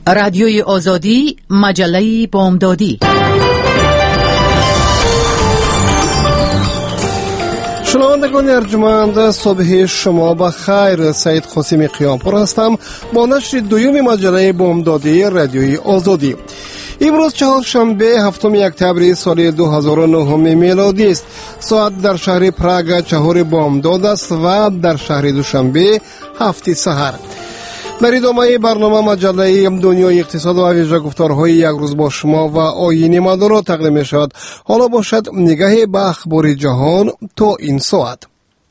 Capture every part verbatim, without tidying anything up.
رادیوی آزادی، مجله بامدادی. شنوندگان ارجمند، صبح شما بخیر. سعید قاسمی قیامپور هستم با نشر دویم مجله بامدادی رادیوی آزادی. امروز چهارشنبه هفتم اکتبر سال دو هزار و نه میلادی است. ساعت در شهر پراگ چهار بامداد است و در شهر دوشنبه هفت سحر. در ادامه برنامه مجله دنیای اقتصاد و ویژه گفتارهای یک روز با شما و آیین مدارا تقدیم می شود. حالا باشد نگاه به اخبار جهان تا این ساعت.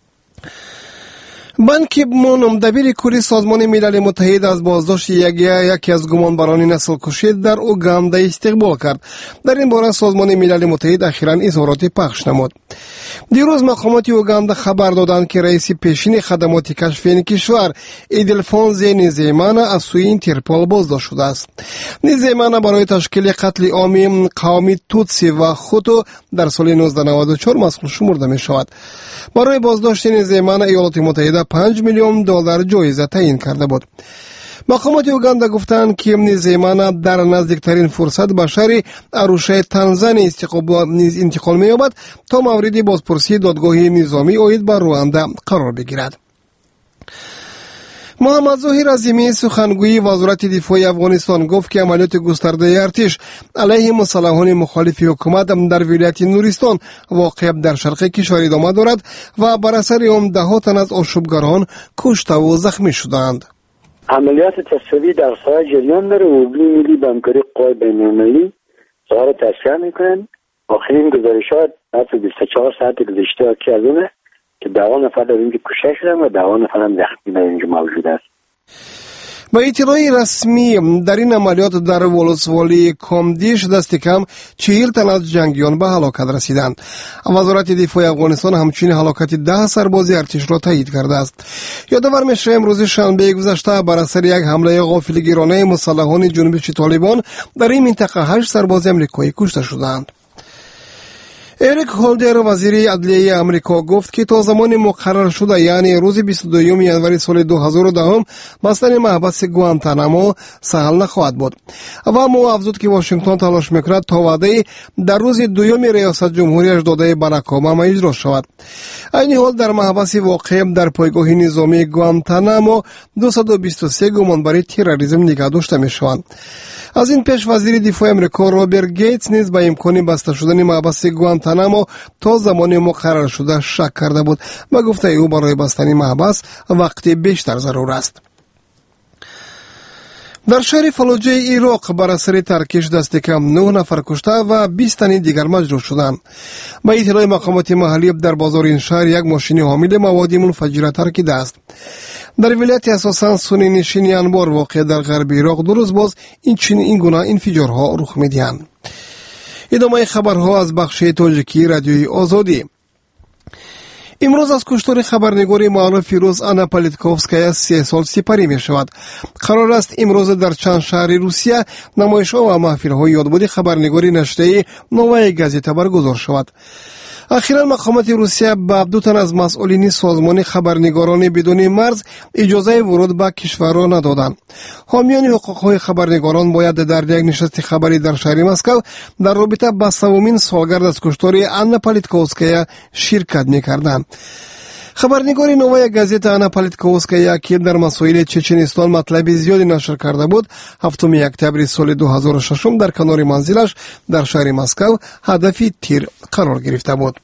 بان کی مون دبیر کلی سازمان ملل متحد از بازداشت یکی از گمانبران نسل کشی در اوگاندا استقبال کرد. در این باره سازمان ملل متحد اخیراً اظهاراتی پخش نمود. دیروز مقامات اوگاندا خبر دادند که رئیس پیشین خدمات کشفی این کشور ایدلفونز نیزیمانا از سوی اینترپول بازداشت شده است. نیزیمانا برای تشکیل قتل عام قومی توتسی و خوتو در سال نوزده نود و چهار مسئول شمرده می شود. برای بازداشت نیزیمانا ایالات متحده پنج میلیون دلار جایزه تعیین کرده بود. مقامات اوگاندا گفتند که نیزیمانا در نزدیکترین فرصت به شهر اروشای تنزانیا انتقال می‌یابد تا مورد بازپرسی دادگاه نظامی عاید به رواندا قرار بگیرد. محمد ظاهر عظیمی سخنگوی وزارت دفاع افغانستان گفت که عملیات گسترده ارتش علیه مسلحان مخالف حکومت در ولایت نورستان واقع در شرق کشور ادامه دارد و بر اثر آن ده‌ها تن از آشوبگران کشته و زخمی شدند. عملیات تصفیه‌ای در ساحل جریان داره و بلی ملی به همکاری قوای بین‌المللی ساحل را تصفیه میکنن. آخرین گزارشات حتی بیست و چهار ساعت گذشته کردونه که دوازده نفر در اینجا کشته شدن و دوازده نفر هم زخمی در اینجا موجود است. با اطلاع رسمی در این عملیات در ولسوالی کامدیش دست کم چهل تن از جنگیان به هلاکت رسیدند. وزارت دفاع افغانستان همچنین هلاکت ده سرباز ارتش را تایید کرده است. یادآور میشه امروز شنبه گذشته بر اثر یک حمله غافلگیرانه مسلحان جنبش طالبان در این منطقه هشت سرباز آمریکایی کشته شدند. اریک هولدر وزیر عدلیه امریکا گفت که تا زمان مقرر شده یعنی روز بیست و دوم ژانویه سال دو هزار و ده بستن محبس گوانتانامو سهل نخواهد بود و او افزود که واشنگتن تلاش میکند تا وعده در روز دوم ریاست جمهوریش داده باراک اوباما اجرا شود. این حال در محبس واقع در پایگاه نظامی گوانتانامو دویست و بیست و سه گمانبر تروریسم نگاه داشته میشوند. از این پیش وزیر دفاع امریکا رابرت گیتس نیز به امکان بسته شدن محبس گوانتانامو تا زمان مقرر شده شک کرده بود و گفته او برای بستن محبس وقتی بیشتر ضرور است. در شهر فلوجه عراق بر اثر ترکش دست کم نه نفر کشته و بیست تن دیگر مجروح شدند. با اطلاع مقامات محلی در بازار این شهر یک ماشین حامل مواد منفجره ترکیده است. در ولایت اساساً سنی نشین انبار واقع در غرب عراق دو روز باز این چنین این گونه انفجارها رخ می‌دهند. ادامه خبرها از بخش تاجیکی رادیوی آزادی. امروز از کشتار خبرنگار معروف فیروز آنا پالیتکوفسکایا سه سال سپری می شود. قرار است امروز در چند شهر روسیه نمایش‌ها و محفل‌های یادبود خبرنگاری نشریه نوای گازیتا برگزار شود. اخیراً مقامات روسیه به دو تن از مسئولین سازمان خبرنگاران بدون مرز اجازه ورود به کشور را ندادند. حامیان حقوق‌های خبرنگاران باید در یک نشست خبری در شهر مسکو در رابطه با سومین سالگرد از کشتار آنا پالیتکوفسکایا شرکت می‌کردند. خبرنگار نوای گازیتا آنا پالیتکوفسکایا که در مسائل چچنستان مطلب زیادی نشر کرده بود، هفتم اکتبر سال دو هزار و شش در کنار منزلش در شهر مسکو هدف تیر قرار گرفته بود.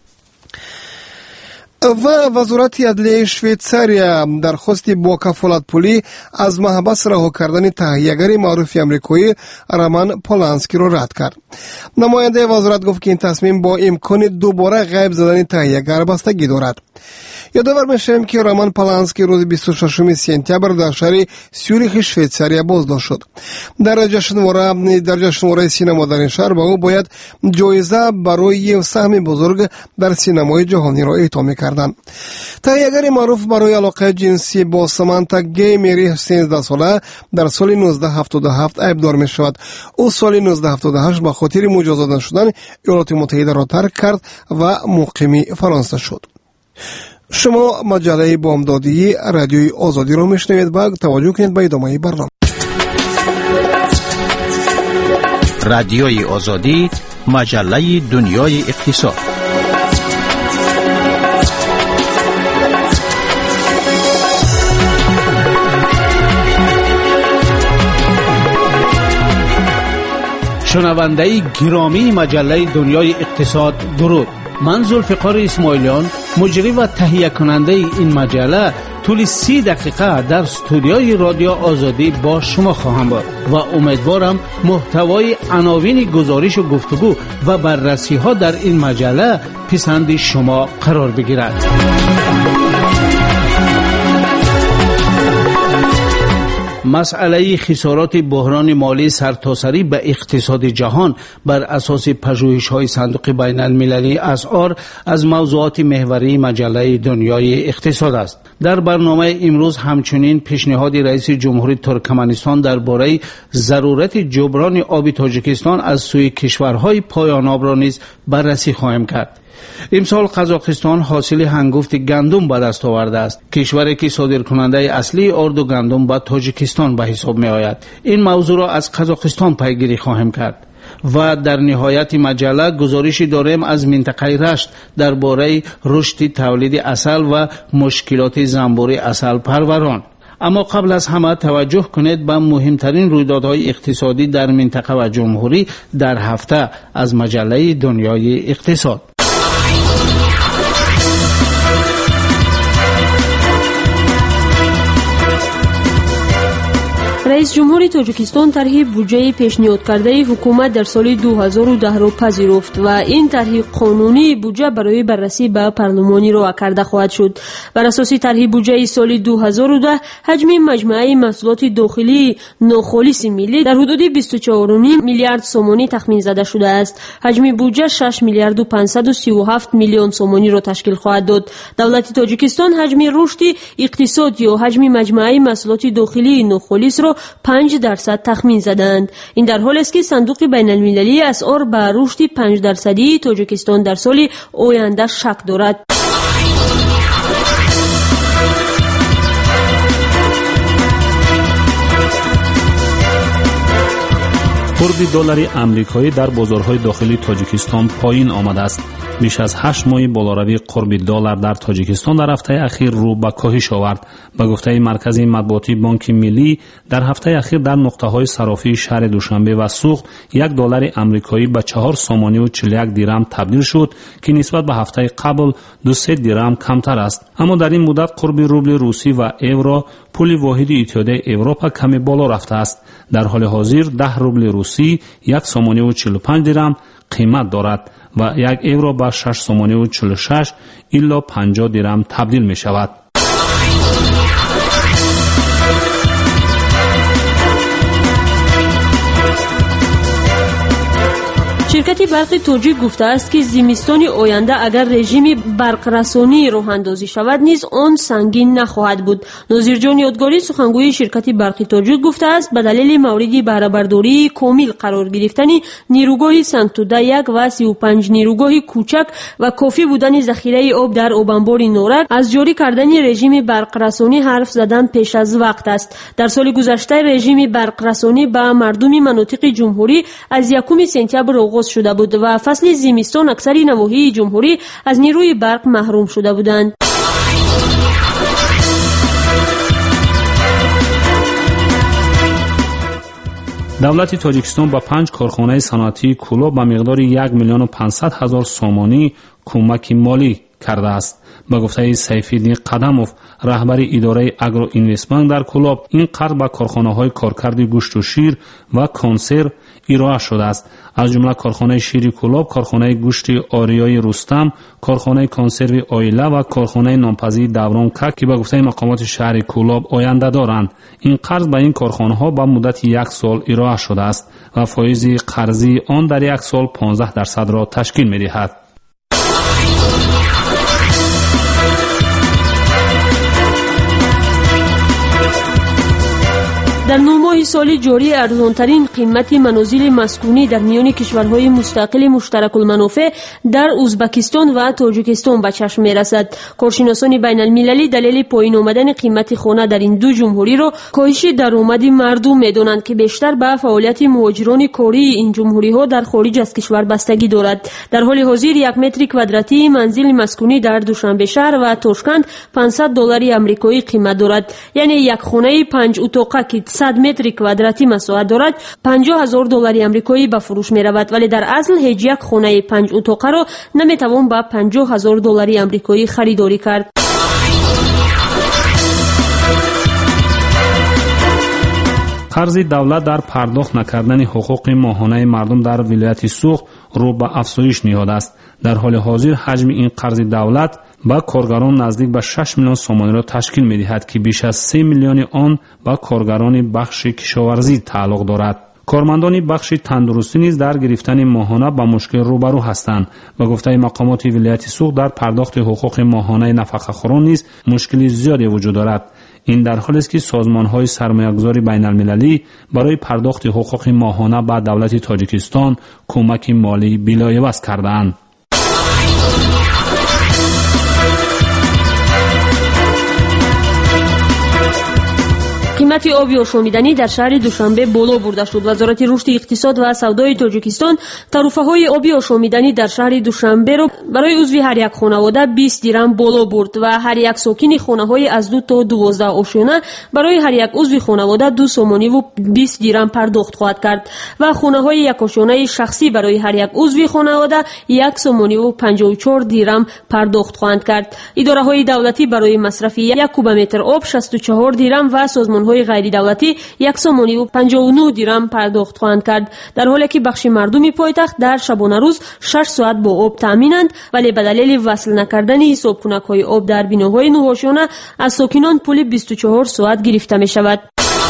و وزارت عدلیه شویتساریا درخواست با کفالت پولی از محبس رها کردن تهیه‌گر معروف آمریکایی رومان پولانسکی را رد کرد. نماینده وزارت گفت که این تصمیم با امکان دوباره غیب زدن تهیه‌گر بستگی دارد. یادآور میشیم که رومان پولانسکی روز بیست و ششم سپتامبر در شهر سیوریخ شویتساریا بازداشت شد. در جشنواره در جشنواره سینما در این شهر با او باید جایزه برای سهم بزرگ در سینمای جهانی را اعطا می‌کردند. تهیه‌گر معروف برای علاقه جنسی با سامانتا گی میری سیزده ساله در سال نوزده هفتاد و هفت ایبدار می‌شود. او سال نوزده هفتاد و هشت با خاطر مجازات نشدن ایالات متحده را ترک کرد و مقیم فرانسه شد. شما مجله بامدادی رادیوی آزادی را میشنوید و توجه کنید به ادامه برنامه. رادیوی آزادی، مجله دنیای اقتصاد. شنونده گرامی مجله دنیای اقتصاد، درود. من ذوالفقار اسماعیلیان، مجری و تهیه کننده این مجله، طول سی دقیقه در استودیوی رادیو آزادی با شما خواهم بود و امیدوارم محتوای عناوین گزارش و گفتگو و بررسی ها در این مجله پسند شما قرار بگیرد. مسئله خسارات بحران مالی سرتاسری به اقتصاد جهان بر اساس پژوهش‌های صندوق بین المللی اسعار از موضوعات محوری مجله دنیای اقتصاد است. در برنامه امروز همچنین پیشنهاد رئیس جمهوری ترکمنستان درباره ضرورت جبران آب تاجیکستان از سوی کشورهای پایان آب را نیز بررسی خواهیم کرد. امسال قزاقستان حاصل هنگفت گندم به دست آورده است. کشوری که صادرکننده اصلی آرد و گندم به تاجیکستان به حساب می آید. این موضوع را از قزاقستان پیگیری خواهیم کرد. و در نهایت مجله گزارشی داریم از منطقه رشت درباره رشد تولید عسل و مشکلات زنبور عسل پروران. اما قبل از همه توجه کنید به مهمترین رویدادهای اقتصادی در منطقه و جمهوری در هفته از مجله دنیای اقتصاد. رئیس جمهور تاجیکستان طرح بودجه پیشنهاد کرده حکومت در سال دو هزار و ده را پذیرفت و این طرح قانونی بودجه برای بررسی به پارلمانی را کرده خواهد شد. بر اساس طرح بودجه سال دو هزار و ده حجم مجموعه محصولات داخلی ناخالص ملی در حدود بیست و چهار و نیم میلیارد سومانی تخمین زده شده است. حجم بودجه شش میلیارد و پانصد و سی و هفت میلیون سومانی را تشکیل خواهد داد. دولت تاجیکستان حجم رشد اقتصاد یا حجم مجموعه محصولات داخلی ناخالص را پنج درصد تخمین زدند. این در حالی است که صندوق بین المللی اسعار به رشد پنج درصدی تاجیکستان در سال آینده شک دارد. قرب دلار آمریکایی در بازارهای داخلی تاجیکستان پایین آمده است. بیش از هشت ماه بالاروی قرب دلار در تاجیکستان در هفته اخیر رو به کاهش آورد. به گفته مرکز مطبوعاتی بانک ملی، در هفته اخیر در نقطه‌های صرافی شهر دوشنبه و سوق یک دلار آمریکایی به چهار سومانی و چهل و یک درم تبدیل شد که نسبت به هفته قبل دو سه درم کمتر است. اما در این مدت قرب روبل روسی و یورو پول واحد اتحادیه اروپا کمی بالا رفته است. در حال حاضر ده روبل روسی یک سومانی و چهل و پنج درم قیمت دارد و یک یورو به شش سومانی و چهل و شش الی پنجاه درم تبدیل می شود. شرکت برق تاجیک گفته است که زمستان آینده اگر رژیم برقرسانی راه اندازی شود نیز آن سنگین نخواهد بود. ناظر جان یادگاری سخنگوی شرکت برق تاجیک گفته است به دلیل موردی بهره برداری کامل قرار گرفتن نیروگاه سنگتوده یک و سی و پنج نیروگاه کوچک و کافی بودن ذخیره آب در آب انبار نورک از جاری کردن رژیم برقرسانی حرف زدن پیش از وقت است. در سال گذشته رژیم برقرسانی به مردم مناطق جمهوری از یکم سپتامبر آغاز شده بود و فصل زمستان اکثر نواحی جمهوری از نیروی برق محروم شده بودند. دولت تاجیکستان با پنج کارخانه صنعتی کلوب به مقدار یک میلیون و پانصد هزار سومانی کمک مالی کرده است. با گفته سیفالدین قدموف رهبر اداره اگرو اینوستمنت در کلوب، این قرض به کارخانه‌های کارکرد گوشت و شیر و کنسرو ارائه شده است. از جمله کارخانه شیر کلوب، کارخانه گوشت آریای رستم، کارخانه کنسرو آیله و کارخانه نانپزی دوران که که به گفته مقامات شهر کلوب آینده دارند. این قرض به این کارخانه‌ها به مدت یک سال ارائه شده است و فایز قرضی آن در یک سال پانزده درصد را تشکیل می‌دهد. در نو ماه سال جاری ارزانترین قیمت منازل مسکونی در میان کشورهای مستقل مشترک المنافع در ازبکستان و تاجیکستان به چشم میرسد. کارشناسان بین المللی دلیل پایین آمدن قیمت خانه در این دو جمهوری را کاهش درآمد مردم میدانند که بیشتر به فعالیت مهاجران کاری این جمهوری ها در خارج از کشور بستگی دارد. در حال حاضر یک متر کوادراتی منزل مسکونی در دوشنبه شهر و تاشکند پانصد دلار آمریکایی قیمت دارد. یعنی یک خانه پنج اتاقه که صد متر کوادراتی مساحت دارد پنجاه هزار دلار آمریکایی به فروش می رود، ولی در اصل هیچ یک خانه پنج اتاقه را نمی توان با پنجاه هزار دلار آمریکایی خریداری کرد. قرض دولت در پرداخت نکردن حقوق ماهانه مردم در ولایت سوخ رو به افزایش نهاده است. در حال حاضر حجم این قرض دولت با کارگران نزدیک به شش میلیون سومانی را تشکیل می دهد که بیش از سه میلیون آن با کارگران بخش کشاورزی تعلق دارد. کارمندان بخش تندرستی نیز در گرفتن ماهانه با مشکل روبرو هستند. به گفته مقامات ولایت سوخ در پرداخت حقوق ماهانه نفقه‌خواران نیز مشکلی زیادی وجود دارد. این در حالی است که سازمان‌های سرمایه‌گذاری بین‌المللی برای پرداخت حقوق ماهانه به دولت تاجیکستان کمک مالی بلایوز کرده‌اند. قیمت آب آشامیدنی در شهر دوشنبه بالا برده شد. وزارت رشد اقتصاد و سودای تاجیکستان تعرفه‌های آب آشامیدنی در شهر دوشنبه را برای عضو هر یک خانواده بیست درم بالا برد و هر یک ساکن خانه‌های از دو تا دوازده آشیانه برای هر یک عضو خانواده دو سومانی و بیست درم پرداخت خواهد کرد و خانه‌های یک آشیانه شخصی برای هر یک عضو خانواده یک سومانی و پنجاه و چهار درم پرداخت خواهند کرد. اداره‌های دولتی برای مصرف یک کوبمتر آب شصت و چهار درم و سازمان های غیر دولتی یک سومانی و پنجاه و نه درم پرداخت خواهند کرد، در حالی که بخش مردمی پایتخت در شبانه روز شش ساعت با آب تامینند، ولی به دلیل وصل نکردن حسابخانه‌های آب در بیناهای نوآشیانه از ساکنان پول بیست و چهار ساعت گرفته می شود.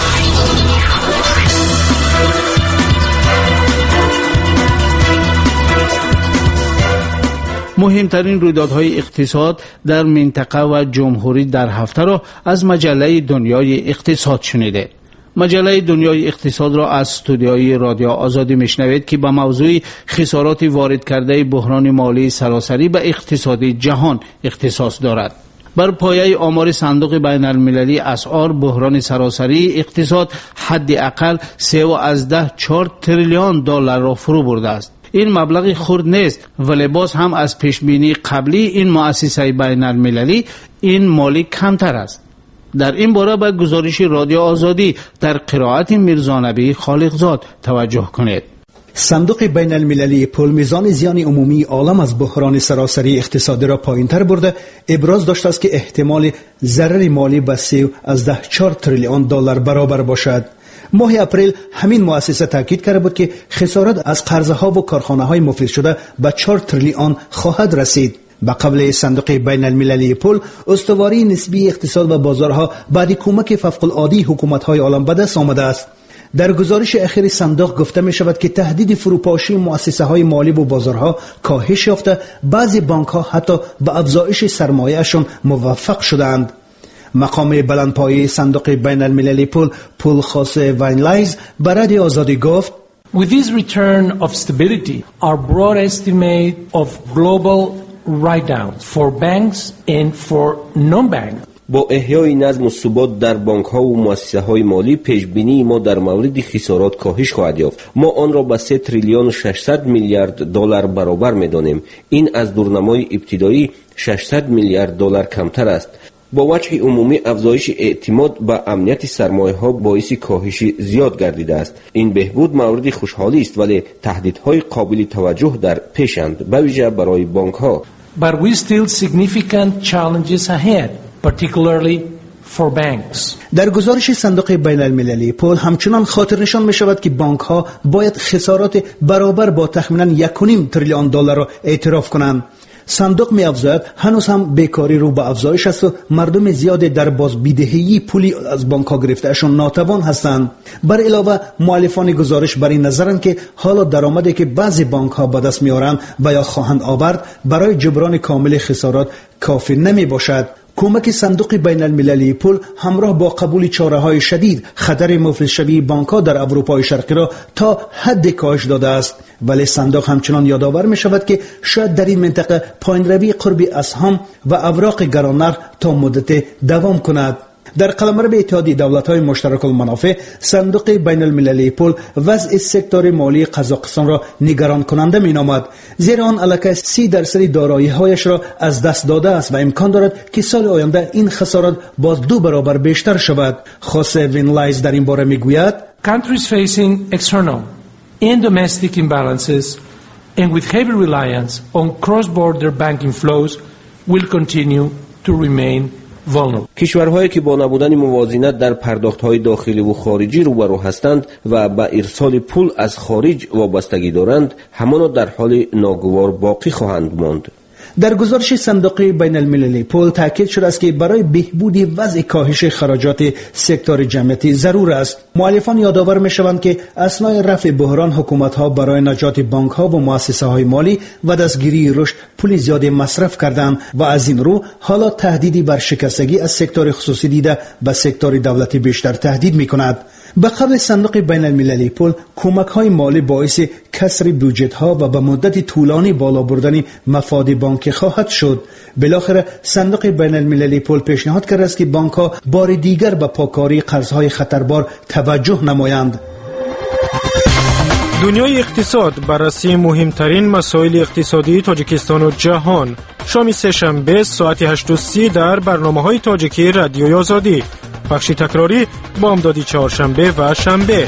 مهمترین رویدادهای اقتصاد در منطقه و جمهوری در هفته را از مجله دنیای اقتصاد شنیده. مجله دنیای اقتصاد را از استودیوی رادیو آزادی میشنوید که به موضوع خسارات وارد کرده بحران مالی سراسری به اقتصاد جهان اختصاص دارد. بر پایه آمار صندوق بین المللی اسعار بحران سراسری اقتصاد حداقل سه و از ده چهار تریلیون دلار را فرو برده است. این مبلغ خرد نیست، ولی باز هم از پیشبینی قبلی این مؤسسه بین المللی این مالی کمتر است. در این باره به گزارش رادیو آزادی در قرائت میرزانبی خالقزاد توجه کنید. صندوق بین المللی پول میزان زیان عمومی عالم از بحران سراسری اقتصادی را پایین‌تر برده ابراز داشته است که احتمال ضرر مالی به سه از ده چهار تریلیون دلار برابر باشد. ماه اپریل همین مؤسسه تاکید کرده بود که خسارت از قرضها و کارخانه‌های مفلس شده به چهار تریلیون خواهد رسید. به قبل صندوق بین المللی پول استواری نسبی اقتصاد و بازارها بعد کمک فوق‌العاده حکومت‌های عالم به دست آمده است. در گزارش اخیر صندوق گفته می شود که تهدید فروپاشی مؤسسه‌های مالی و بازارها کاهش یافته، بعضی بانک‌ها حتی به افزایش سرمایه‌شان موفق شدند. مقام بلندپایه صندوق بین المللی پول پول خاص واینلایز برای آزادی گفت With this return of stability, our broad estimate of global write-downs for banks and for non-banks با احیای نظم و ثبات در بانک‌ها و مؤسسه‌های مالی پیشبینی ما در مورد خسارات کاهش خواهد یافت. ما آن را به سه تریلیون و ششصد میلیارد دلار برابر می‌دانیم. این از دورنمای ابتدایی ششصد میلیارد دلار کمتر است. با وجه عمومی افزایش اعتماد به امنیت سرمایه‌ها باعث کاهش زیاد گردیده است. این بهبود مورد خوشحالی است، ولی تهدیدهای قابل توجه در پیشند، به ویژه برای بانک‌ها. But we still significant challenges ahead, particularly for banks. در گزارش صندوق بین المللی پول همچنان خاطر نشان می شود که بانک ها باید خسارات برابر با تخمیناً یک و نیم تریلیون دلار را اعتراف کنند. صندوق می افزاید هنوز هم بیکاری رو به افزایش است و مردم زیاد در باز بیدهی پولی از بانک ها گرفته اشون ناتوان هستند. بر علاوه مؤلفان گزارش بر این نظرند که حالا درآمدی که بعضی بانک ها به دست میارند و یا خواهند آورد برای جبران کامل خسارات کافی نمی باشد. کمک صندوق بین المللی پول همراه با قبول چاره‌های شدید خطر مفلس شوی بانک‌ها در اروپای شرقی را تا حد کاهش داده است، ولی صندوق همچنان یادآور می شود که شاید در این منطقه پایین‌روی قرب اسهام و اوراق گران‌نرخ تا مدت دوام کند. در قلمرو اتحادیه دولت‌های مشترک المنافع، صندوق بین المللی پول وضع سکتور مالی قزاقستان را نگران کننده می‌نامد، زیرا آن علاکه سی درصد دارایی‌هایش را از دست داده است و امکان دارد که سال آینده این خسارات باز دو برابر بیشتر شود. خوسه وینلایز در این باره می‌گوید: Countries facing external and domestic imbalances and with heavy reliance on cross-border banking flows will continue to remain کشورهایی که با نبودن موازنت در پرداخت‌های داخلی و خارجی روبرو هستند و به ارسال پول از خارج وابستگی دارند، همانا در حال ناگوار باقی خواهند ماند. در گزارش صندوق بین المللی پول تاکید شده است که برای بهبود وضع کاهش خراجات سکتور جمعیتی ضرور است. مؤلفان یادآور می‌شوند که اثنای رفع بحران حکومت‌ها برای نجات بانک‌ها و مؤسسه‌های مالی و دستگیری رشد پول زیاد مصرف کردند و از این رو حالا تهدیدی بر شکستگی از سکتور خصوصی دیده به سکتور دولتی بیشتر تهدید می‌کند. به قبل صندوق بین المللی پول کمک‌های مالی باعث کسر بودجه‌ها و به مدت طولانی بالا بردن مفاد بانکی خواهد شد. بالاخره صندوق بین المللی پول پیشنهاد کرده است که بانک‌ها بار دیگر به پاکاری قرض‌های خطربار توجه نمایند. دنیای اقتصاد بررسی مهمترین مسائل اقتصادی تاجیکستان و جهان. شام سه‌شنبه ساعت هشت و سی در برنامه‌های تاجیکی رادیوی آزادی. بخش تکراری بامدادی چهارشنبه و شنبه.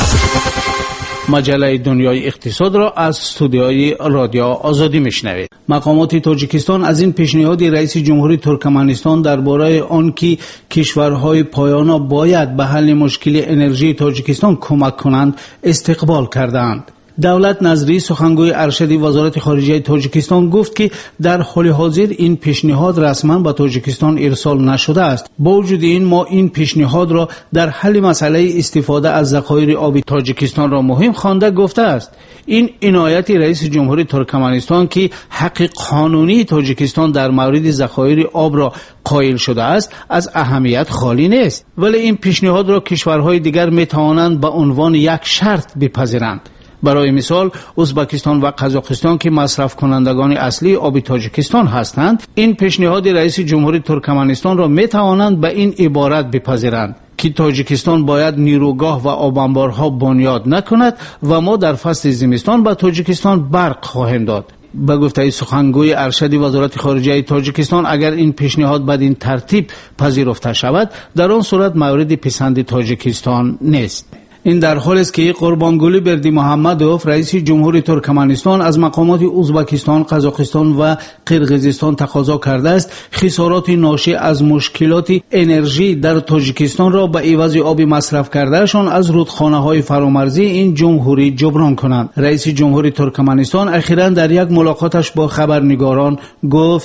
مجله دنیای اقتصاد را از استودیوی رادیو آزادی میشنوید. مقامات تاجیکستان از این پیشنهاد رئیس جمهوری ترکمنستان درباره آنکه کشورهای پایانا باید به حل مشکل انرژی تاجیکستان کمک کنند استقبال کردند. دولت نظری سخنگوی ارشد وزارت خارجه تاجیکستان گفت که در حال حاضر این پیشنهاد رسما به تاجیکستان ارسال نشده است. با وجود این ما این پیشنهاد را در حل مسئله استفاده از ذخایر آبی تاجیکستان را مهم خوانده گفته است. این عنایت رئیس جمهوری ترکمنستان که حق قانونی تاجیکستان در مورد ذخایر آب را قائل شده است از اهمیت خالی نیست، ولی این پیشنهاد را کشورهای دیگر می توانند به عنوان یک شرط بپذیرند. برای مثال ازبکستان و قزاقستان که مصرف کنندگان اصلی آب تاجیکستان هستند، این پیشنهاد رئیس جمهوری ترکمنستان را می توانند به این عبارت بپذیرند که تاجیکستان باید نیروگاه و آب انبارها بنیاد نکند و ما در فصل زمستان به تاجیکستان برق خواهیم داد. به گفته سخنگوی ارشد وزارت خارجه تاجیکستان، اگر این پیشنهاد بدین ترتیب پذیرفته شود در آن صورت مورد پسند تاجیکستان نیست. این در حالی است که قربانگلی بردی محمدوف رئیس جمهوری ترکمنستان از مقامات ازبکستان، قزاقستان و قرقیزستان تقاضا کرده است خسارات ناشی از مشکلات انرژی در تاجیکستان را به عوض آب مصرف کردهشان از رودخانه‌های فرامرزی این جمهوری جبران کنند. رئیس جمهوری ترکمنستان اخیراً در یک ملاقاتش با خبرنگاران گفت: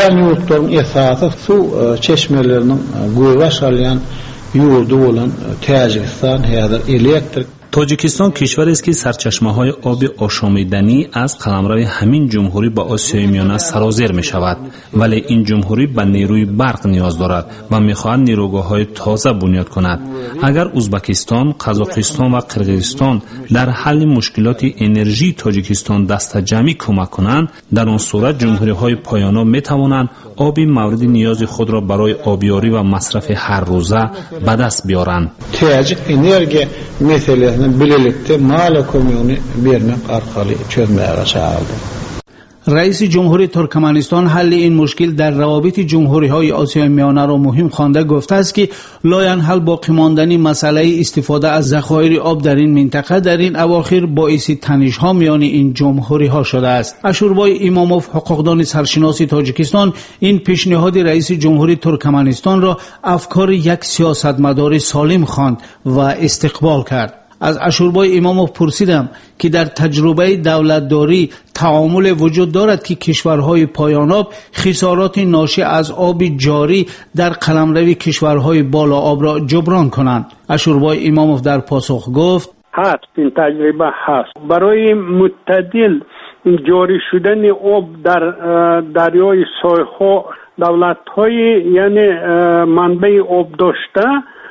تاجیکستان کشوری است که سرچشمه‌های آب آشامیدنی از قلمرو همین جمهوری با آسیای میانه سرازیر می شود، ولی این جمهوری به نیروی برق نیاز دارد و می‌خواهد نیروگاه‌های تازه بنیاد کند. اگر ازبکستان، قزاقستان و قرقیزستان در حل مشکلات انرژی تاجیکستان دست جمعی کمک کنند، در آن صورت جمهوری‌های پایانا می‌توانند آب مورد نیاز خود را برای آبیاری و مصرف هر روزه به دست بیارند. تاجیک انرژی meselesini birlikte mal komuni vermek arkalı çözmeye çağırdı. رئیس جمهوری ترکمنستان حل این مشکل در روابط جمهوری‌های آسیای میانه را مهم خوانده گفته است که لاینحل باقی ماندن مسئله استفاده از ذخایر آب در این منطقه در این اواخر باعث تنش‌ها میان این جمهوری‌ها شده است. اشوربای اماموف، حقوقدان سرشناس تاجیکستان، این پیشنهاد رئیس جمهوری ترکمنستان را افکار یک سیاستمدار سالم خواند و استقبال کرد. از اشوربای اماموف پرسیدم که در تجربه دولتداری تعامل وجود دارد که کشورهای پایاناب خسارات ناشی از آب جاری در قلمرو کشورهای بالا آب را جبران کنند. اشوربای اماموف در پاسخ گفت: هست، این تجربه هست. برای متعدل جاری شدن آب در دریای سایخو دولت های یعنی منبع آب داشته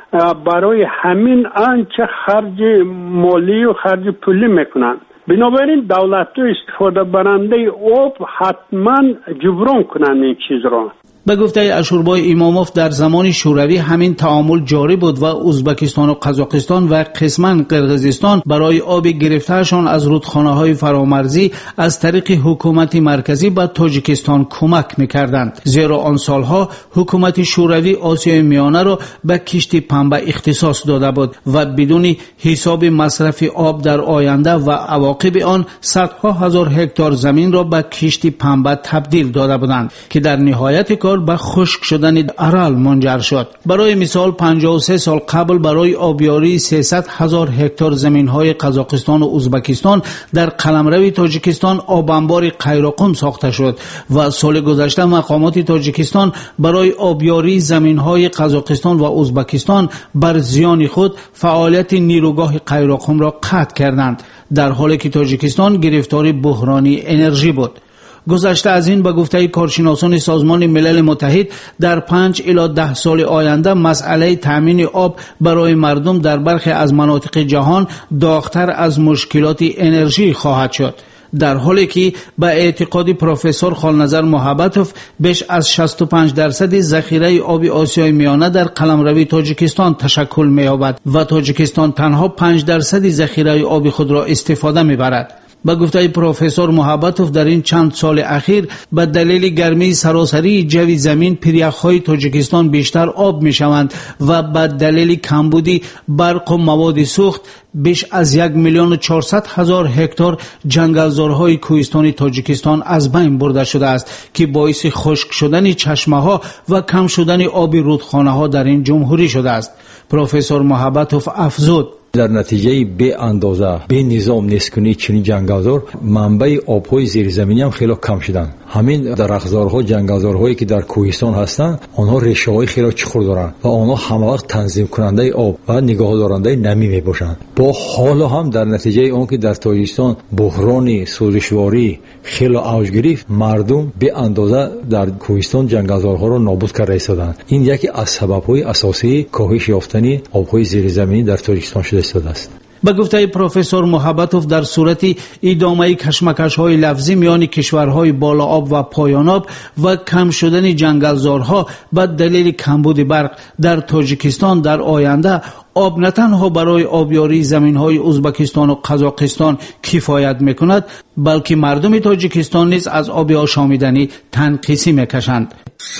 برای همین آنچه خرج مالی و خرج پولی میکنند. بنابراین دولت ها استفاده برنده آب حتما جبران کنند این چیز را. به گفته اشوربای اماموف در زمان شوروی همین تعامل جاری بود و ازبکستان و قزاقستان و قسما قرقیزستان برای آب گرفتهشان از رودخانه‌های فرامرزی از طریق حکومت مرکزی به تاجیکستان کمک می‌کردند، زیرا آن سالها حکومت شوروی آسیای میانه را به کشتی پنبه اختصاص داده بود و بدون حساب مصرف آب در آینده و عواقب آن صدها هزار هکتار زمین را به کشتی پنبه تبدیل داده بودند که در نهایت کار به خشک شدن ارال منجر شد. برای مثال پنجاه و سه سال قبل برای آبیاری سیصد هزار هکتار زمین‌های قزاقستان و ازبکستان در قلمرو تاجیکستان آب انبار قیراقم ساخته شد و سال گذشته مقامات تاجیکستان برای آبیاری زمین‌های قزاقستان و ازبکستان بر زیان خود فعالیت نیروگاه قیراقم را قطع کردند، در حالی که تاجیکستان گرفتار بحرانی انرژی بود. گذشته از این به گفته کارشناسان سازمان ملل متحد در پنج الی ده سال آینده مسئله تامین آب برای مردم در برخی از مناطق جهان داغ‌تر از مشکلات انرژی خواهد شد، در حالی که به اعتقاد پروفسور خالنظر محبتوف بیش از شصت و پنج درصد ذخیره آب آسیای میانه در قلمرو تاجیکستان تشکل می‌یابد و تاجیکستان تنها پنج درصد ذخیره آب خود را استفاده می‌برد. با گفته پروفسور محبتوف در این چند سال اخیر به دلیل گرمی سراسری جوی زمین پیریخ‌های تاجیکستان بیشتر آب می‌شوند و به دلیل کمبودی برق و مواد سوخت بیش از یک میلیون و چهارصد هزار هکتار جنگلزارهای کوهستان تاجیکستان از بین برده شده است که باعث خشک شدن چشمه‌ها و کم شدن آب رودخانه‌ها در این جمهوری شده است. پروفسور محبتوف افزود: در نتیجه به اندازه به نظام نسکنی چنین جنگلزار منبع آب‌های زیرزمینی هم خیلی کم شدن. همین درختزارها جنگلزارهایی که در کوهستان هستند آنها ریشه‌های خیلی چخور دارند و آنها همه وقت تنظیم کننده آب و نگهدارنده نمی میباشند. با حالا هم در نتیجه آن که در تاجیکستان بحران سوزشواری خیلی اوج گرفت، مردم به اندازه در کوهستان جنگلزارها را نابود کرده ایستادند. این یکی از سبب‌های اساسی کاهش یافتن آب‌های زیرزمینی در تاجیکستان شده است. به گفته پروفسور محبتوف در صورت ادامه کشمکش‌های لفظی میان کشورهای بالا آب و پایان آب و کم شدن جنگلزارها به دلیل کمبود برق در تاجیکستان در آینده آب نه تنها برای آبیاری زمین‌های ازبکستان و قزاقستان کفایت می‌کند، بلکه مردم تاجیکستان نیز از آب آشامیدنی تنقیسی می‌کشند.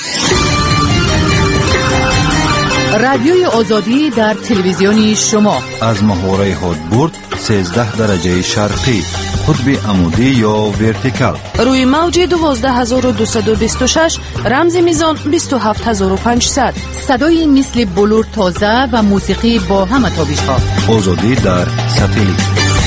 رادیوی آزادی در تلویزیونی شما از محوره هادبورد سیزده درجه شرقی، قطب عمودی یا ورتیکال، روی موج دوازده هزار و دویست و بیست و شش، رمز میزان بیست و هفت هزار و پانصد. صدای مثل بلور تازه و موسیقی با همه تابش‌ها. آزادی در ساتلیت.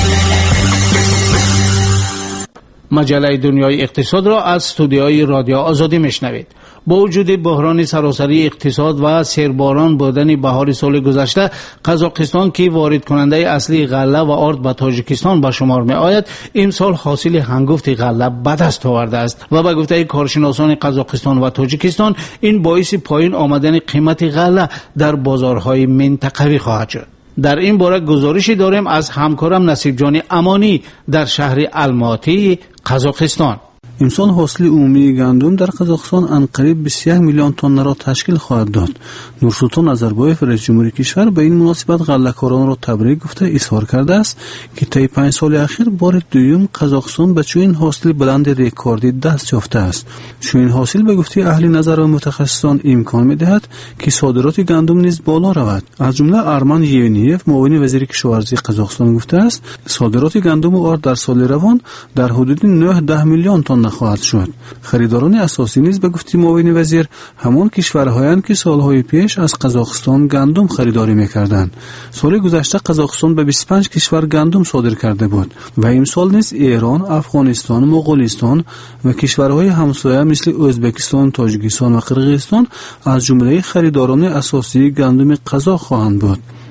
مجله دنیای اقتصاد را از استودیوی رادیو آزادی میشنوید. با وجود بحران سراسری اقتصاد و سیرباران بودن بهار سال گذشته، قزاقستان که وارد کننده اصلی غله و آرد به تاجیکستان به شمار می آید، امسال حاصل هنگفت غله به دست آورده است و به گفته کارشناسان قزاقستان و تاجیکستان این باعث پایین آمدن قیمت غله در بازارهای منطقوی خواهد شد. در این باره گزارشی داریم از همکارم نصیب جان امانی در شهر الماتی، قزاقستان. امسال حاصل عمومی گندم در قزاقستان انقریب بیست و یک میلیون تن را تشکیل خواهد داد. نورسلطان نظربایف رئیس جمهوری کشور به این مناسبت غله‌کاران را تبریک گفته اظهار کرده است که طی پنج سال اخیر بار دوم قزاقستان به چنین حاصل بلند رکوردی دست یافته است. چنین حاصل به گفته اهل نظر و متخصصان امکان می‌دهد که صادرات گندم نیز بالا رود. از جمله ارمان یونیف معاون وزیر کشاورزی قزاقستان گفته است صادرات گندم و آرد در سال روان در حدود نه ده میلیون تن خواهد شد. خریداران اساسی نیز به گفته معاون وزیر همان کشورهایند که سالهای پیش از قزاقستان گندم خریداری می‌کردند. سال گذشته قزاقستان به بیست و پنج کشور گندم صادر کرده بود و امسال نیز ایران، افغانستان، مغولستان و کشورهای همسایه مثل ازبکستان، تاجیکستان و قرقیزستان از جمله خریداران اساسی گندم قزاق خواهند بود.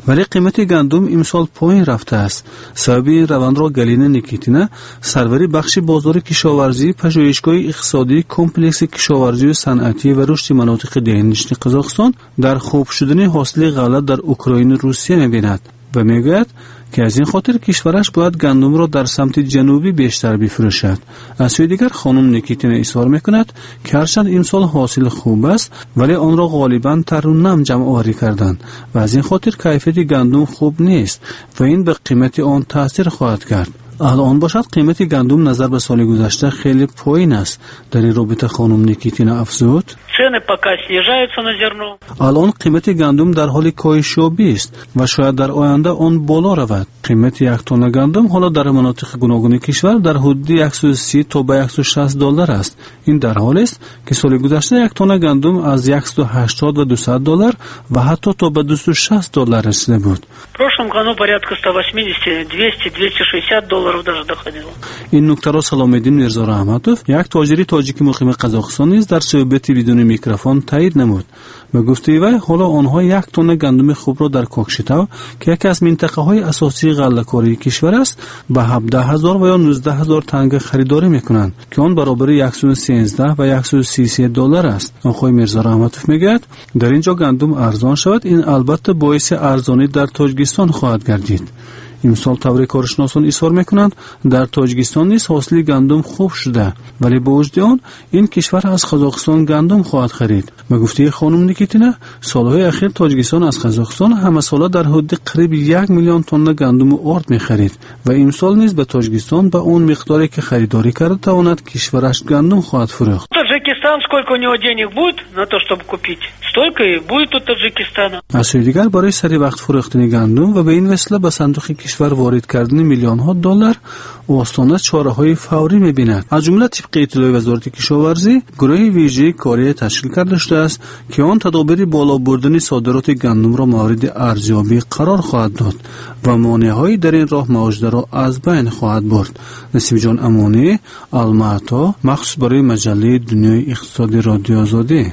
ولی قیمت گندم امسال پایین رفته است. سبب این روند را گالینه نیکیتینا، سروری بخش بازار کشاورزی پژوهشگاه اقتصادی کمپلکس کشاورزی و صنعتی و رشد مناطق دهه‌نشین قزاقستان در خوب شدن حاصل غلات در اوکراین روسیه می‌بیند و میگوید که از این خاطر کشورش باید گندم را در سمت جنوبی بیشتر بفروشد. از سوی دیگر خانم نیکیتینا اظهار میکند که هرچند امسال حاصل خوب است ولی آن را غالبا تر و نم جمع آوری کردند و از این خاطر کیفیت گندم خوب نیست و این به قیمت آن تاثیر خواهد کرد. الان باشد قیمت گندم نظر به سال گذشته خیلی پایین است. در این رابطه خانم نیکیتینا افزود цены пока снижаются на зерно. الان قیمت گندم در حال کاهش یابی است و شاید در آینده آن بالا رود. قیمت یک تن گندم حالا در مناطق گوناگون کشور در حدود صد و سی تا به صد و شصت دلار است. این در حالی است که سال گذشته یک تن گندم از صد و هشتاد و دویست دلار و حتی تا به دویست و شصت دلار رسیده بود. В прошлом году порядка sto восемьдесят, двести, двести шестьдесят долларов даже доходило. این نکته را سلام‌الدین میرزا رحمتوف یک تاجر تاجیک مقیم قزاقستان نیز در صحبت بدون میکروفون تایید نمود. به گفته وی حالا آنها یک تن گندم خوب را در کوکشتاو که یکی از منطقه‌های اساسی غله‌کاری کشور است به هفده هزار و یا نوزده هزار تنگ خریداری میکنند که آن برابر صد و سیزده و صد و سی و سه دلار است. آقای میرزا رحمتوف میگوید در اینجا گندم ارزان شود این البته باعث ارزانی در تاجیکستان خواهد گردید. امسال طور کارشناسان اظهار میکنند در تاجیکستان نیز حاصل گندم خوب شده ولی با وجود آن این کشور از قزاقستان گندم خواهد خرید. به گفته خانم نیکیتینا سالهای اخیر تاجیکستان از قزاقستان همه ساله در حدود قریب یک میلیون تن گندم آرد میخرید و امسال نیز به تاجیکستان به اون مقداری که خریداری کرده تواند کشورش گندم خواهد فروخت. Таджикистан, сколько у него денег будет на то, чтобы купить, столько и будет у Таджикистана. از سوی دیگر برای سری وقت فروختن گندم و به این وسیله به صندوق کشور وارد کردن میلیون ها دلار آستانه چاره‌های فوری می‌بیند. از جمله طبق اطلاع وزارت کشاورزی گروه ویژه کاری تشکیل کرده شده است که آن تدابیر بالا بردن صادرات گندم را مورد ارزیابی قرار خواهد داد و مانع‌هایی در این راه موجود را از بین خواهد برد. نسیم جان امانی، الماتا، مخصوص برای مجله دنیای اقتصادی رادیو آزادی.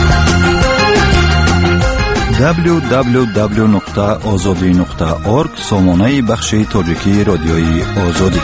دبلیو دبلیو دبلیو نقطه آزادی نقطه اورگ سامانه بخش تاجیکی رادیوی آزادی.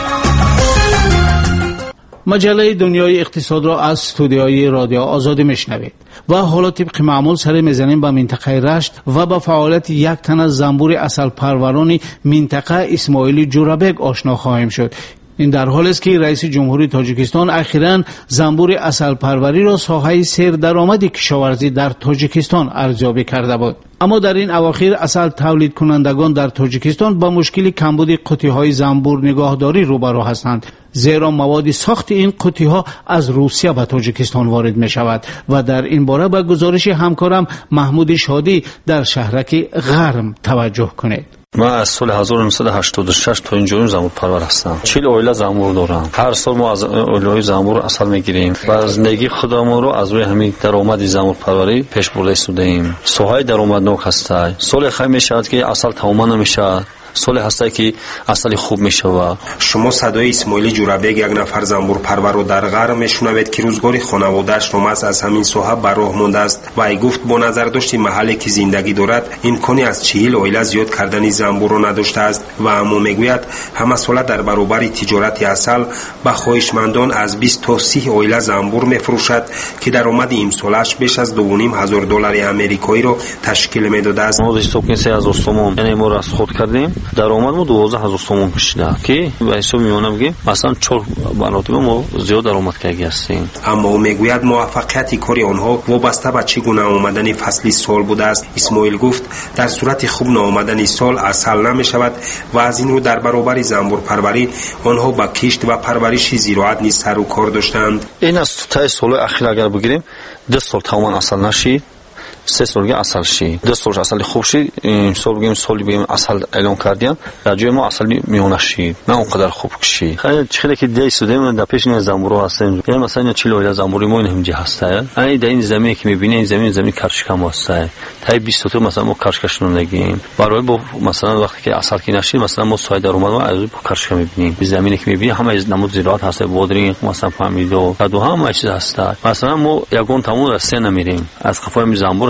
مجله دنیای اقتصاد را از استودیوی رادیو آزادی میشنوید و حالا طبق معمول سر میزنیم به منطقه رشت و با فعالیت یک تن از زنبور اصل پروران منطقه اسماعیل جورابک آشنا خواهیم شد. این در حالی است که رئیس جمهوری تاجیکستان اخیراً زنبور اصل پروری را ساحه سیر درآمد کشاورزی در تاجیکستان ارزیابی کرده بود. اما در این اواخر اصل تولید کنندگان در تاجیکستان با مشکل کمبود قطعه‌های زنبور نگهداری روبرو هستند، زیرا مواد ساخت این قطعه‌ها از روسیه به تاجیکستان وارد می شود و در این باره به گزارش همکارم محمود شادی در شهرک غرم توجه کنید. من از سال هزار و نهصد و هشتاد و شش تا اینجا زنبور پرور هستم. چهل اویله زنبور دارم. هر سال ما از اویله زنبور اصل میگیریم و از زندگی خودمون رو از روی همین درآمد زنبور پروری پیش برده استودیم. سوهای درآمدناک هست. سال خیلی میشود که اصل تمام نمیشه. سال هسته که اصل خوب میشود. شما صدای اسماعیل جورابک یک نفر زنبور پرور رو در غرب میشنوید که روزگاری خانواده‌اش رو از همین ساحه بر راه مانده است و ای گفت با نظر داشتی محلی که زندگی دارد امکانی از چهل اویله زیاد کردن زنبور رو نداشته است و اما میگوید همه ساله در برابر تجارت اصل به خواهشمندان از بیست تا سی اویله زنبور میفروشد که درآمد امسالش بیش از دو و نیم هزار دلار آمریکایی رو تشکیل میداده است. ما حساب سه هزار تومان یعنی ما را از خود کردیم. درآمد ما دوازده هزار تومان کشیده که به حساب میونه بگیم مثلا چهار برابر ما زیاد درآمد کرده هستیم. اما او میگوید موفقیت کاری آنها وابسته به چگونه آمدن فصلی سال بوده است. اسماعیل گفت در صورت خوب نآمدن سال اصل نمیشود و از این رو در برابر زنبور پروری آنها با کشت و پرورش زراعت نیز سر و کار داشتند. این از تا سال اخیر اگر بگیریم دو سال تمام اصل نشید، سه سال که اصل شی، دو سال اصل خوب شی، این سال بگیم سالی بگیم اصل اعلام کردیم، در جای ما اصل میونه شی، نه اونقدر خوب شی. خیلی چخیلی که دی سودیم در پیش این زنبورها هستن، یعنی مثلا چهل اویله زنبوری ما این همینجا هسته. این در این زمینی که میبینی این زمین زمین کرشکم هسته. تا بیست تا مثلا ما کرشکشون نگیم. برای با مثلا وقتی که اصل کی نشید مثلا ما ساید درآمد ما از با کرشکم میبینیم. به زمینی که میبینی همه از نمود زراعت هسته، بودرینگ مثلا فهمیدو، دو هم چیز هسته. مثلا ما یگون تمام رسته نمیریم. از قفای زنبور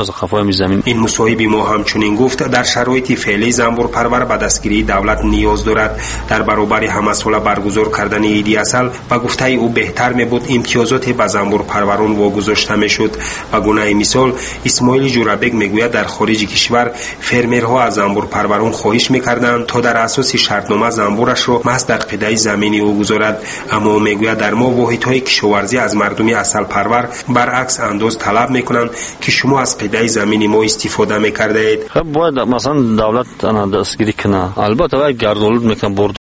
امتیاز قفای زمین. این مصاحب ما همچنین گفت در شرایط فعلی زنبور پرور به دستگیری دولت نیاز دارد. در برابر همه ساله برگزار کردن عید اصل و گفته او بهتر میبود امتیازات به زنبور پروران واگذاشته میشد. و گونه مثال اسماعیل جورابک میگوید در خارج کشور فرمرها از زنبور پروران خواهش میکردند تا در اساس شرطنامه زنبورش را محض در قیده زمینی او گذارد، اما میگوید در ما واحدهای کشاورزی از مردم اصل پرور برعکس انداز طلب میکنند که شما از قیده زمینی ما استفاده میکرده اید. خب باید مثلا دولت انا دستگیری کنه، البته باید گردآلود میکنه برد